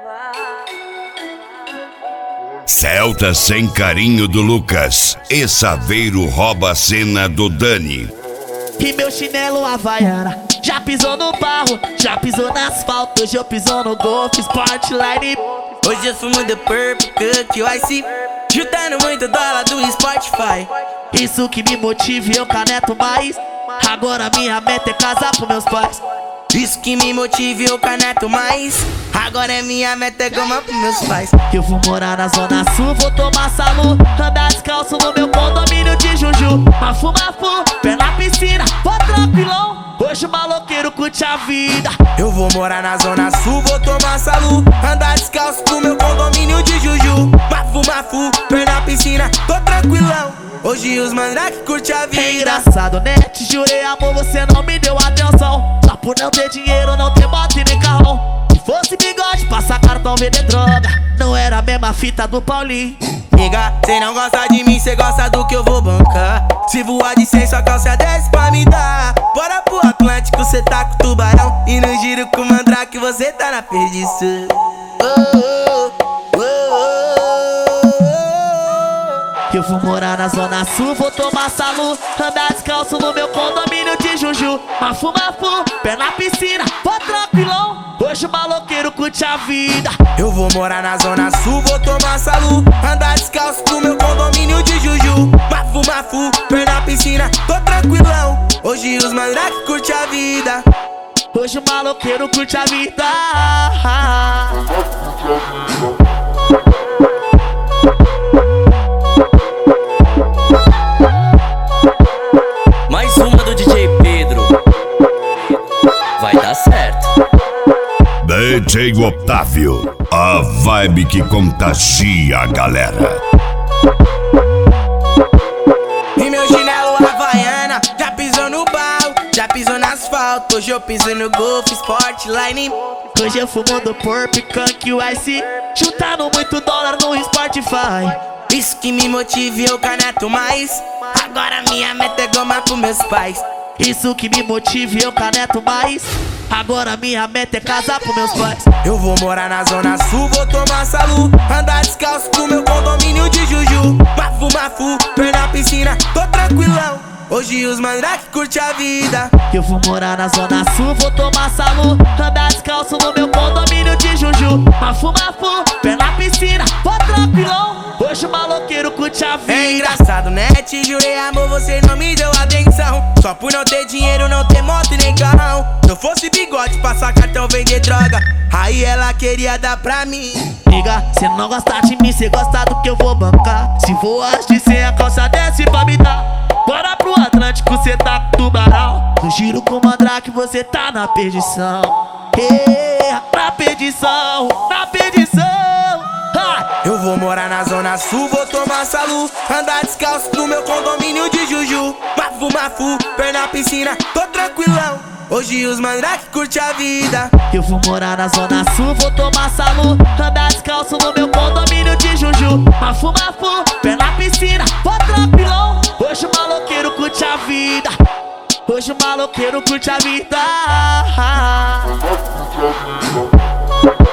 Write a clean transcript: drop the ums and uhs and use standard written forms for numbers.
Celta sem carinho do Lucas e Saveiro rouba a cena do Dani. E meu chinelo havaiana já pisou no barro, já pisou no asfalto. Hoje eu piso no Golf Sportline. Hoje eu fumo The Purple Cut Ice, juntando muito dólar do Spotify. Isso que me motiva e eu caneto mais. Agora minha meta é casar pros meus pais. Isso que me motiva e eu caneto mais. Agora é minha meta é goma pros meus pais. Eu vou morar na Zona Sul, vou tomar salu, andar descalço no meu condomínio de Juju. Mafu, pé na piscina, vou tranquilão. Hoje o maloqueiro curte a vida. Eu vou morar na Zona Sul, vou tomar salu, andar descalço no meu condomínio de Juju. Mafu, pé na piscina, tô tranquilão. Hoje os mandrake curte a vida. É engraçado, né? Te jurei amor, você não me deu atenção. Só por não ter dinheiro, não ter moto e nem carrão. Se fosse bigode, passar cartão, vender droga. Não era a mesma fita do Paulinho. Nigga, cê não gosta de mim, cê gosta do que eu vou bancar. Se voar de 100, sua calça 10 pra me dar. Bora pro Atlântico, cê tá com tubarão. E no giro com mandrake, você tá na perdição. Eu vou morar na Zona Sul, vou tomar salu, andar descalço no meu condomínio de Juju. Mafu, pé na piscina, vou tranquilão. Hoje o maloqueiro curte a vida. Eu vou morar na Zona Sul, vou tomar salu, andar descalço no meu condomínio de Juju. Mafu, pé na piscina, tô tranquilão. Hoje os mandrake curte a vida. Hoje o maloqueiro curte a vida. Mais uma do DJ Pedro. Vai dar certo. DJ Otávio, a vibe que contagia a galera. E meu chinelo havaiana já pisou no barro, já pisou no asfalto. Hoje eu piso no Golf Sportline. Hoje eu fumo do Purple Cut Ice, juntando muito dólar no Spotify. Isso que me motiva e eu caneto mais. Agora minha meta é goma pros meus pais. Isso que me motiva e eu caneto mais. Agora minha meta é casar pros meus pais. Eu vou morar na Zona Sul, vou tomar salu, andar descalço no meu condomínio de Juju. Mafu, pé na piscina, tô tranquilão. Hoje os mandrake curte a vida. Eu vou morar na Zona Sul, vou tomar salu, andar descalço no meu condomínio de Juju. Mafu, pé na piscina, vou tranquilão. Hoje o maloqueiro curte a vida. É engraçado, né? Te jurei amor, você não me deu atenção. Só por não ter dinheiro, não ter moto e nem carrão. Se eu fosse bigode, passar cartão, vender droga, aí ela queria dar pra mim. Liga, cê não gosta de mim, cê gosta do que eu vou bancar. Se voar de 100, a calça desce pra me dar. Bora pro Atlântico, cê tá com tubarão. No giro com mandrake, você tá na perdição. Na perdição, na perdição. Eu vou morar na Zona Sul, vou tomar salu, andar descalço no meu condomínio de Juju. Mafu, pé na piscina, tô tranquilão. Hoje os mandrake curte a vida. Eu vou morar na Zona Sul, vou tomar salu, andar descalço no meu condomínio de Juju. Mafu, pé na piscina, vou tranquilão. Hoje o maloqueiro curte a vida. Hoje o maloqueiro curte a vida.